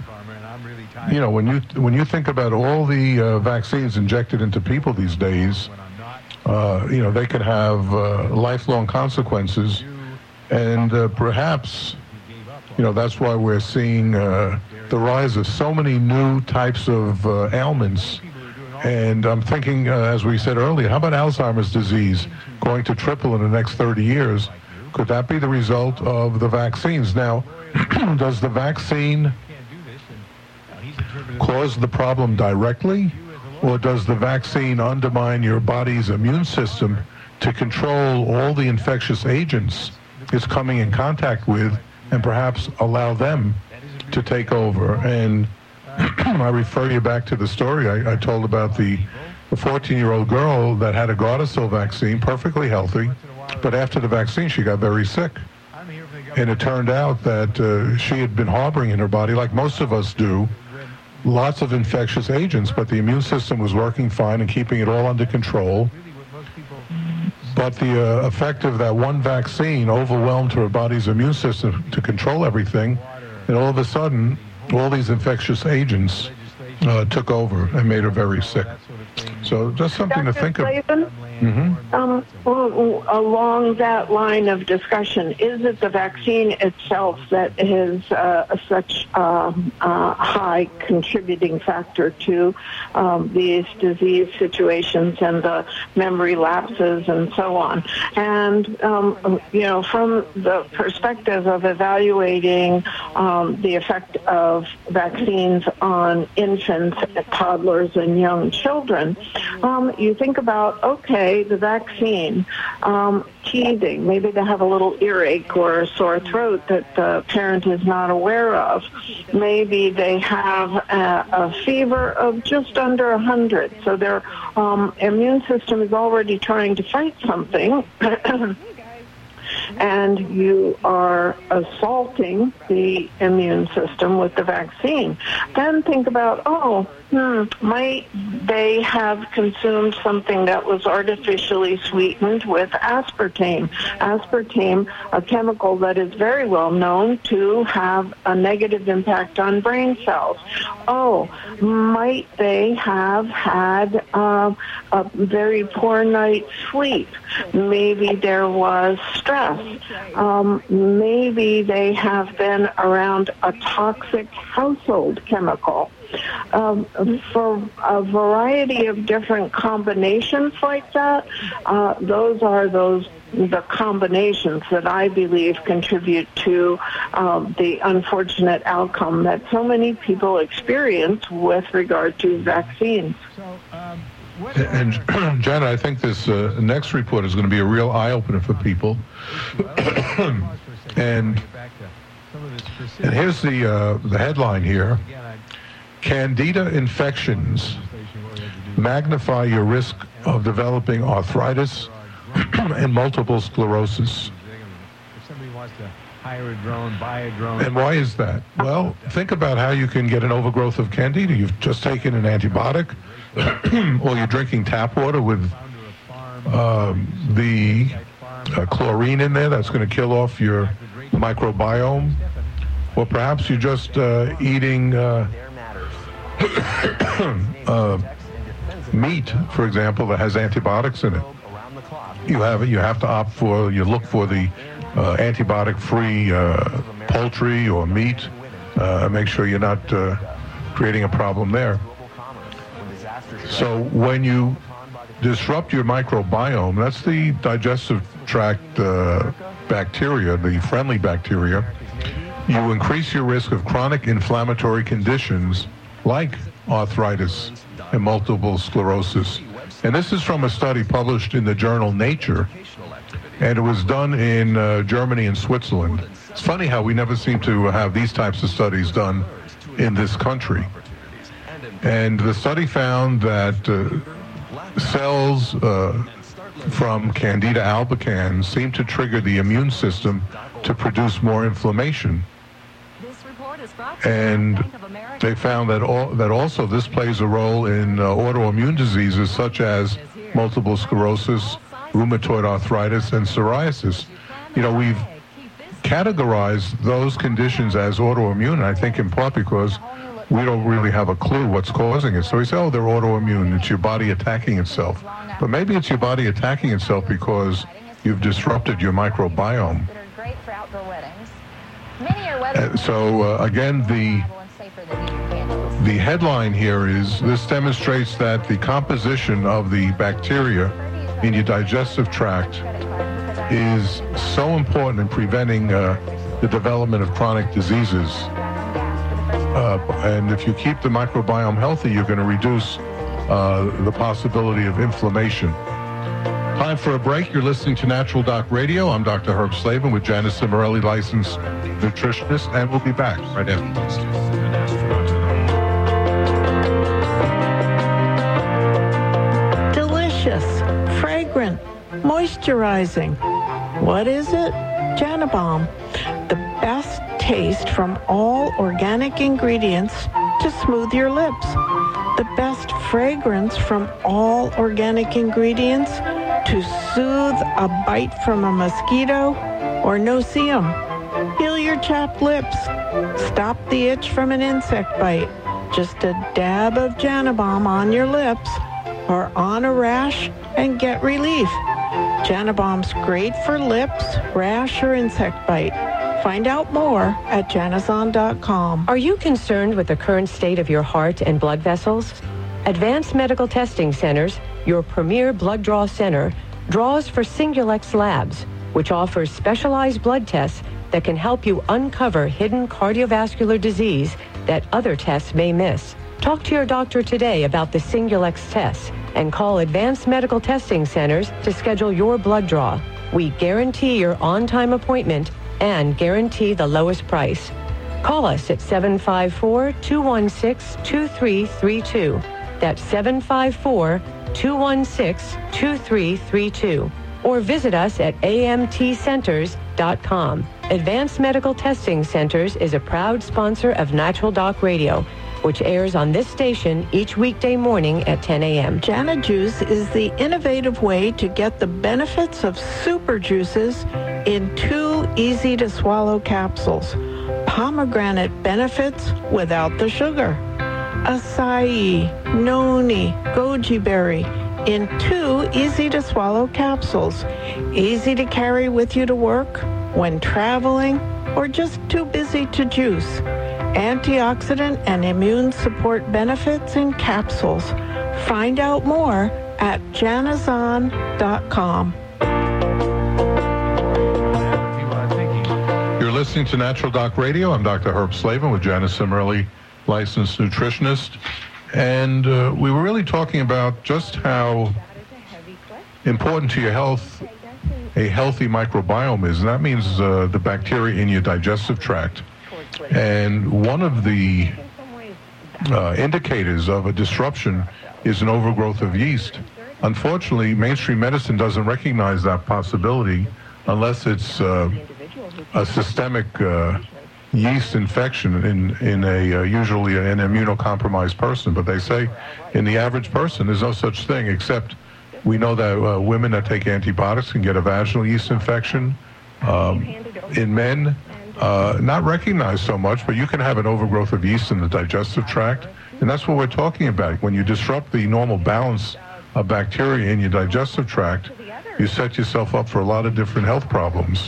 B: you know, when you when you think about all the uh, vaccines injected into people these days, uh, you know, they could have uh, lifelong consequences, and uh, perhaps, you know, that's why we're seeing uh, the rise of so many new types of uh, ailments. And I'm thinking, uh, as we said earlier, how about Alzheimer's disease going to triple in the next thirty years? Could that be the result of the vaccines? Now, does the vaccine cause the problem directly, or does the vaccine undermine your body's immune system to control all the infectious agents it's coming in contact with and perhaps allow them to take over? And I refer you back to the story I, I told about the fourteen-year-old girl that had a Gardasil vaccine, perfectly healthy, but after the vaccine she got very sick. And it turned out that uh, she had been harboring in her body, like most of us do, lots of infectious agents, but the immune system was working fine and keeping it all under control. But the uh, effect of that one vaccine overwhelmed her body's immune system to control everything, and all of a sudden, all these infectious agents uh, took over and made her very sick. So just something
C: Doctor
B: to think of.
C: Mm-hmm. Um, well, along that line of discussion, is it the vaccine itself that is uh, such a um, uh, high contributing factor to um, these disease situations and the memory lapses and so on? And, um, you know, from the perspective of evaluating um, the effect of vaccines on infants, toddlers, and young children, um, you think about, okay, the vaccine, um, teething, maybe they have a little earache or a sore throat that the parent is not aware of. Maybe they have a, a fever of just under one hundred, so their um, immune system is already trying to fight something. And you are assaulting the immune system with the vaccine. Then think about, oh, hmm, might they have consumed something that was artificially sweetened with aspartame? Aspartame, a chemical that is very well known to have a negative impact on brain cells. Oh, might they have had uh, a very poor night's sleep? Maybe there was stress. Um, maybe they have been around a toxic household chemical. Um, for a variety of different combinations like that, uh, those are those the combinations that I believe contribute to um, the unfortunate outcome that so many people experience with regard to vaccines.
D: So, um,
B: And, and Janet, I think this uh, next report is going to be a real eye-opener for people. and and here's the uh, the headline here: Candida infections magnify your risk of developing arthritis and multiple sclerosis.
D: If somebody wants to hire a drone, buy a drone.
B: And why is that? Well, think about how you can get an overgrowth of Candida. You've just taken an antibiotic, or you're drinking tap water with um, the uh, chlorine in there that's going to kill off your microbiome. Or perhaps you're just uh, eating uh, uh, meat, for example, that has antibiotics in it. You have you have to opt for, you look for the uh, antibiotic-free uh, poultry or meat. Uh, make sure you're not uh, creating a problem there. So when you disrupt your microbiome, that's the digestive tract uh, bacteria, the friendly bacteria, you increase your risk of chronic inflammatory conditions like arthritis and multiple sclerosis. And this is from a study published in the journal Nature, and it was done in uh, Germany and Switzerland. It's funny how we never seem to have these types of studies done in this country. And the study found that uh, cells uh, from Candida albicans seem to trigger the immune system to produce more inflammation. And they found that all, that also this plays a role in uh, autoimmune diseases such as multiple sclerosis, rheumatoid arthritis, and psoriasis. You know, we've categorized those conditions as autoimmune, I think in part because we don't really have a clue what's causing it. So we say, oh, they're autoimmune. It's your body attacking itself. But maybe it's your body attacking itself because you've disrupted your microbiome. Uh, so, uh, again, the the headline here is, this demonstrates that the composition of the bacteria in your digestive tract is so important in preventing uh, the development of chronic diseases. Uh, and if you keep the microbiome healthy, you're going to reduce uh, the possibility of inflammation. Time for a break. You're listening to Natural Doc Radio. I'm Doctor Herb Slavin with Janice Cimarelli, licensed nutritionist, and we'll be back right after this.
G: Delicious, fragrant, moisturizing. What is it? Janabalm. The best taste from all organic ingredients to smooth your lips. The best fragrance from all organic ingredients to soothe a bite from a mosquito or no-see-um. Heal your chapped lips. Stop the itch from an insect bite. Just a dab of Janabom on your lips or on a rash and get relief. Janabom's great for lips, rash, or insect bite. Find out more at janazon dot com.
F: Are you concerned with the current state of your heart and blood vessels? Advanced Medical Testing Centers, your premier blood draw center, draws for Singulex Labs, which offers specialized blood tests that can help you uncover hidden cardiovascular disease that other tests may miss. Talk to your doctor today about the Singulex tests and call Advanced Medical Testing Centers to schedule your blood draw. We guarantee your on-time appointment and guarantee the lowest price. Call us at seven five four, two one six, two three three two. That's seven five four, two one six, two three three two. Or visit us at A M T centers dot com. Advanced Medical Testing Centers is a proud sponsor of Natural Doc Radio, which airs on this station each weekday morning at ten a.m.
G: Jana Juice is the innovative way to get the benefits of super juices in two easy-to-swallow capsules. Pomegranate benefits without the sugar. Acai, noni, goji berry in two easy-to-swallow capsules. Easy to carry with you to work, when traveling, or just too busy to juice. Antioxidant and immune support benefits in capsules. Find out more at janazon dot com.
B: You're listening to Natural Doc Radio. I'm Doctor Herb Slavin with Janice Cimarelli, licensed nutritionist. And uh, we were really talking about just how important to your health a healthy microbiome is. And that means uh, the bacteria in your digestive tract. And one of the uh, indicators of a disruption is an overgrowth of yeast. Unfortunately, mainstream medicine doesn't recognize that possibility unless it's uh, a systemic uh, yeast infection in, in a uh, usually an immunocompromised person. But they say in the average person, there's no such thing, except we know that uh, women that take antibiotics can get a vaginal yeast infection. Um, in men, uh, not recognized so much, but you can have an overgrowth of yeast in the digestive tract. And that's what we're talking about. When you disrupt the normal balance of bacteria in your digestive tract, you set yourself up for a lot of different health problems.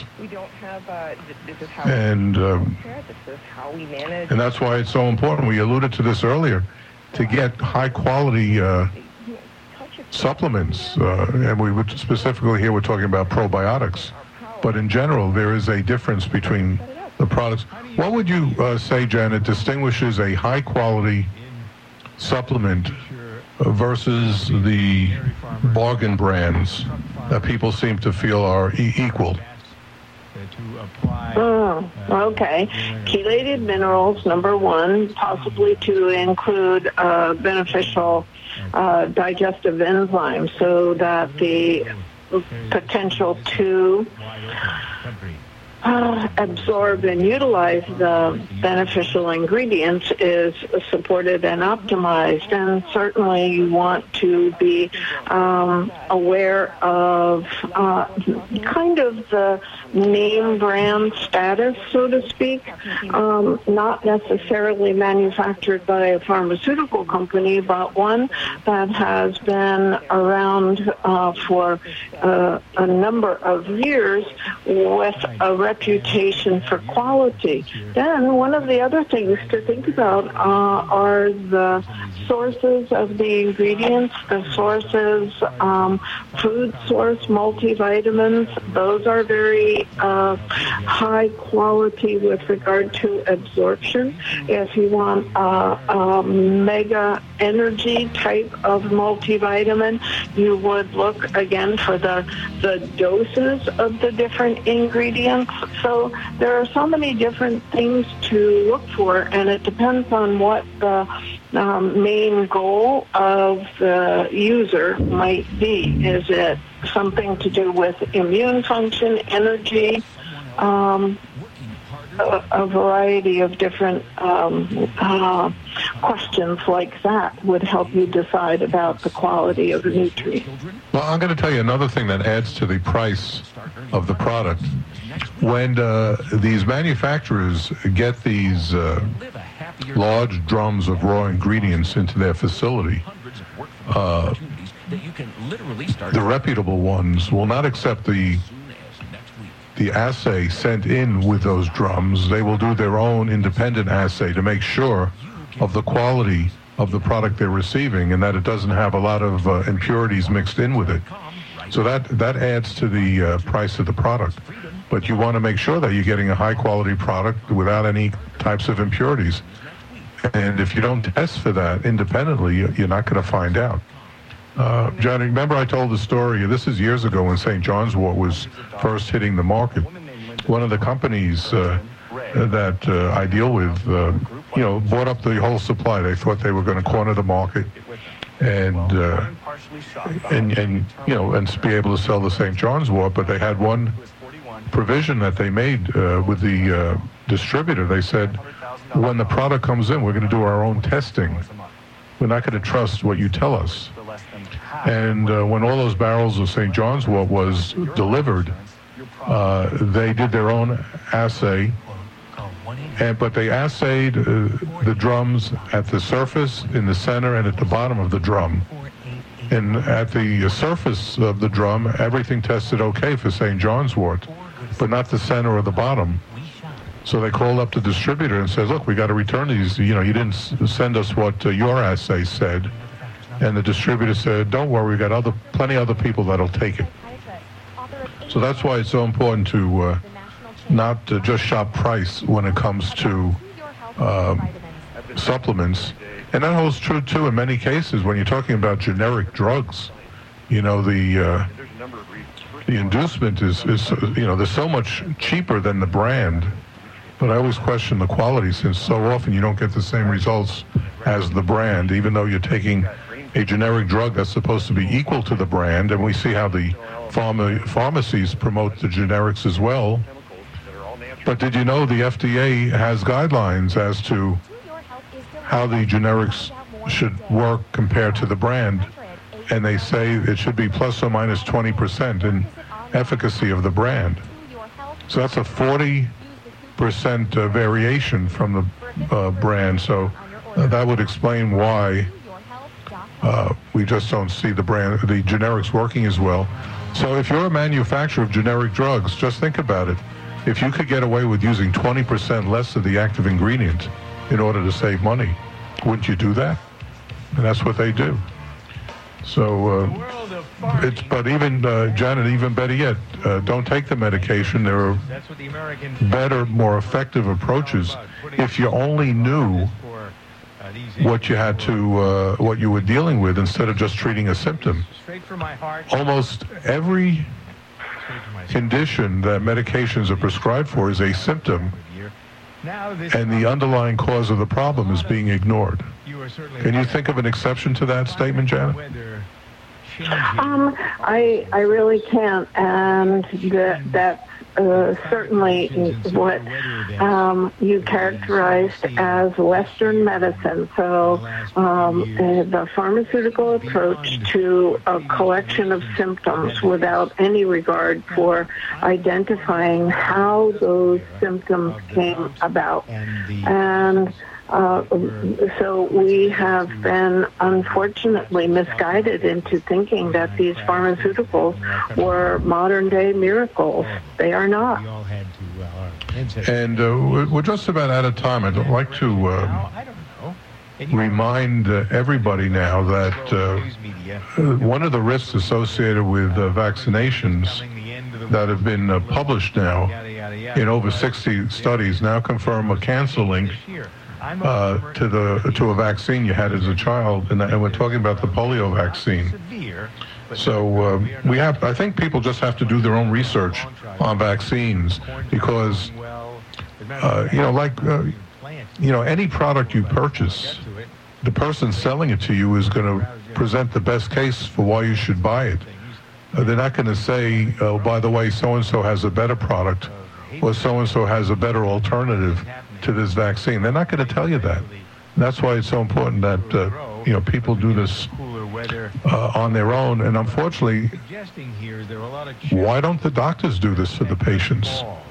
B: And, um, and that's why it's so important. We alluded to this earlier, to get high-quality uh, supplements. Uh, and we would specifically here, we're talking about probiotics. But in general, there is a difference between the products. What would you uh, say, Janet, distinguishes a high-quality supplement versus the bargain brands that people seem to feel are e- equal?
C: Oh, okay. Chelated minerals, number one, possibly to include uh, beneficial uh, digestive enzymes so that the potential to uh, absorb and utilize the beneficial ingredients is supported and optimized. And certainly you want to be um, aware of uh, kind of the name brand status, so to speak, um, not necessarily manufactured by a pharmaceutical company, but one that has been around uh, for uh, a number of years with a reputation for quality. Then one of the other things to think about uh, are the sources of the ingredients, the sources, um, food source multivitamins. Those are very uh, high quality with regard to absorption. If you want uh, a mega energy type of multivitamin, you would look again for the the doses of the different ingredients. So there are so many different things to look for, and it depends on what the um, main goal of the user might be. Is it something to do with immune function, energy, um, a, a variety of different um, uh, questions like that would help you decide about the quality of the nutrient.
B: Well, I'm going to tell you another thing that adds to the price of the product. When uh, these manufacturers get these uh, large drums of raw ingredients into their facility, uh, the reputable ones will not accept the the assay sent in with those drums. They will do their own independent assay to make sure of the quality of the product they're receiving and that it doesn't have a lot of uh, impurities mixed in with it. So that, that adds to the uh, price of the product. But you want to make sure that you're getting a high-quality product without any types of impurities. And if you don't test for that independently, you're not going to find out. Uh, Johnny, remember I told the story, this is years ago when Saint John's wort was first hitting the market. One of the companies uh, that uh, I deal with, uh, you know, bought up the whole supply. They thought they were going to corner the market and, uh, and, and, you know, and be able to sell the Saint John's wort, but they had one provision that they made uh, with the uh, distributor. They said, when the product comes in, we're going to do our own testing. We're not going to trust what you tell us. And uh, when all those barrels of Saint John's wort was delivered, uh, they did their own assay, and, but they assayed uh, the drums at the surface, in the center, and at the bottom of the drum. And at the surface of the drum, everything tested okay for Saint John's wort, but not the center or the bottom. So they called up the distributor and said, look, we got to return these. You know, you didn't s- send us what uh, your assay said. And the distributor said, don't worry, we got other, plenty of other people that'll take it. So that's why it's so important to uh, not uh, just shop price when it comes to uh, supplements. And that holds true, too, in many cases when you're talking about generic drugs. You know, the uh, the inducement is, is, you know, they're so much cheaper than the brand. But I always question the quality, since so often you don't get the same results as the brand, even though you're taking a generic drug that's supposed to be equal to the brand. And we see how the pharma, pharmacies promote the generics as well. But did you know the F D A has guidelines as to how the generics should work compared to the brand? And they say it should be plus or minus twenty percent in efficacy of the brand. So that's a forty percent uh, variation from the uh, brand. So uh, that would explain why uh, we just don't see the brand, the generics working as well. So if you're a manufacturer of generic drugs, just think about it. If you could get away with using twenty percent less of the active ingredient in order to save money, wouldn't you do that? And that's what they do. So, uh, it's, but even, uh, Janet, even better yet, uh, don't take the medication. There are better, more effective approaches if you only knew what you had to, uh, what you were dealing with instead of just treating a symptom. Almost every condition that medications are prescribed for is a symptom, and the underlying cause of the problem is being ignored. Can you think of an exception to that statement, Janet?
C: Um, I I really can't, and that that's uh, certainly what um, you characterized as Western medicine. So um, uh, the pharmaceutical approach to a collection of symptoms without any regard for identifying how those symptoms came about. And Uh, so we have been unfortunately misguided into thinking that these pharmaceuticals were modern-day miracles. They are not.
B: And uh, we're just about out of time. I'd like to uh, remind uh, everybody now that uh, one of the risks associated with uh, vaccinations that have been uh, published now in over sixty studies now confirm a cancer link Uh, to the to a vaccine you had as a child, and, and we're talking about the polio vaccine. So um, we have, I think people just have to do their own research on vaccines, because uh, you know, like uh, you know, any product you purchase, the person selling it to you is going to present the best case for why you should buy it. Uh, they're not going to say, oh, by the way, so and so has a better product, or so and so has a better alternative to this vaccine. They're not going to tell you that. And that's why it's so important that uh, you know, people do this uh, on their own. And unfortunately, why don't the doctors do this for the patients?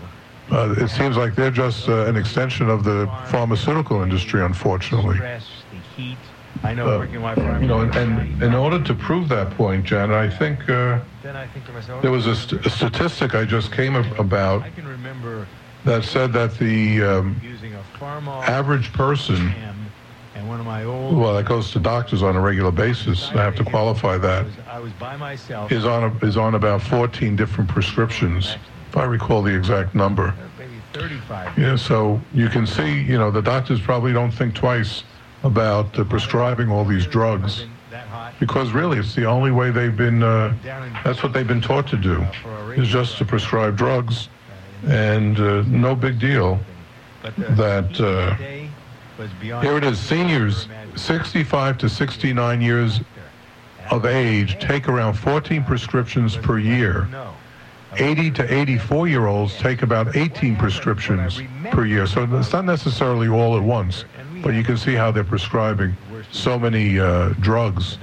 B: uh, it seems like they're just uh, an extension of the pharmaceutical industry, unfortunately.
D: I know,
B: uh,
D: working wife for
B: you know, and, and in order to prove that point, Janet, I think, uh,
D: then I think to myself,
B: there was a, st- a statistic I just came ab- about
D: I can remember
B: that said that the um,
D: using a Pharma
B: average person,
D: and one of my old,
B: well, that goes to doctors on a regular basis, I have to qualify that,
D: I was, I was by myself,
B: is on a, is on about fourteen different prescriptions, if I recall the exact number.
D: maybe thirty-five.
B: Yeah, so you can see, you know, the doctors probably don't think twice about uh, prescribing all these drugs, because really it's the only way they've been, uh, that's what they've been taught to do, is just to prescribe drugs, and uh, no big deal that, uh, here it is, seniors sixty-five to sixty-nine years of age take around fourteen prescriptions per year. eighty to eighty-four year olds take about eighteen prescriptions per year. So it's not necessarily all at once, but you can see how they're prescribing so many uh, drugs.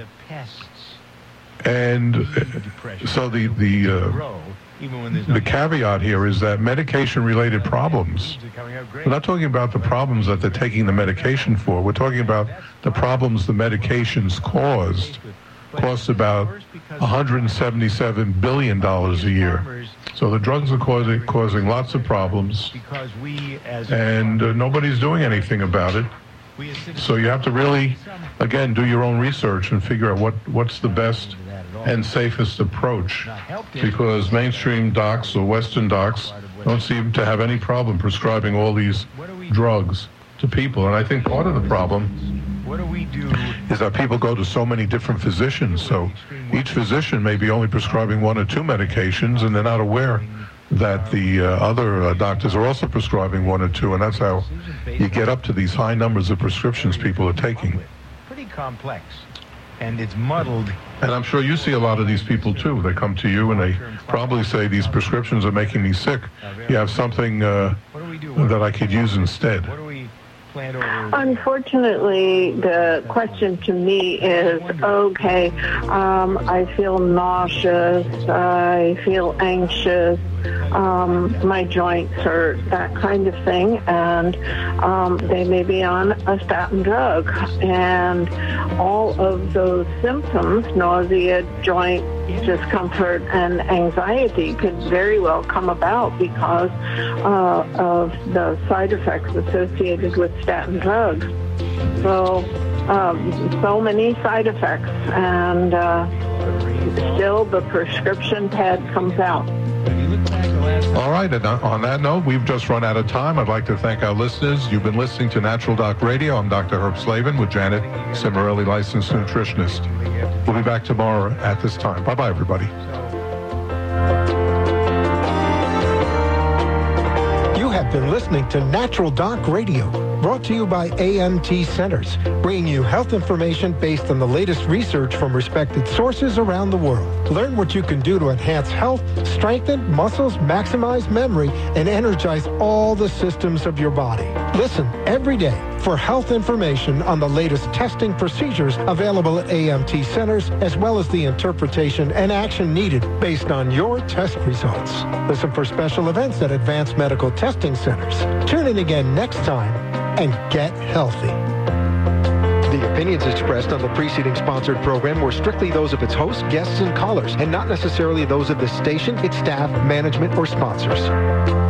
B: And uh, so the the uh, the caveat here is that medication-related problems, we're not talking about the problems that they're taking the medication for. We're talking about the problems the medications caused, cost about one hundred seventy-seven billion dollars a year. So the drugs are causing, causing lots of problems, and uh, nobody's doing anything about it. So you have to really, again, do your own research and figure out what, what's the best and safest approach, because mainstream docs or Western docs don't seem to have any problem prescribing all these drugs to people. And I think part of the problem is that people go to so many different physicians, so each physician may be only prescribing one or two medications, and they're not aware that the uh, other uh, doctors are also prescribing one or two, and that's how you get up to these high numbers of prescriptions people are taking.
D: Pretty complex, and it's muddled.
B: And I'm sure you see a lot of these people too. They come to you and they probably say, these prescriptions are making me sick. You have something uh, that I could use instead.
C: Unfortunately, the question to me is, okay, um, I feel nauseous, I feel anxious, um, my joints hurt, that kind of thing, and um, they may be on a statin drug. And all of those symptoms, nausea, joint discomfort, and anxiety could very well come about because uh, of the side effects associated with statin drugs. So, um, so many side effects, and uh, still the prescription pad comes out.
B: All right, and on that note, we've just run out of time. I'd like to thank our listeners. You've been listening to Natural Doc Radio. I'm Doctor Herb Slavin with Janet Cimarelli, licensed nutritionist. We'll be back tomorrow at this time. Bye-bye, everybody.
A: You have been listening to Natural Doc Radio, brought to you by A M T Centers, bringing you health information based on the latest research from respected sources around the world. Learn what you can do to enhance health, strengthen muscles, maximize memory, and energize all the systems of your body. Listen every day for health information on the latest testing procedures available at A M T Centers, as well as the interpretation and action needed based on your test results. Listen for special events at Advanced Medical Testing Centers. Tune in again next time and get healthy. The opinions expressed on the preceding sponsored program were strictly those of its hosts, guests, and callers, and not necessarily those of the station, its staff, management, or sponsors.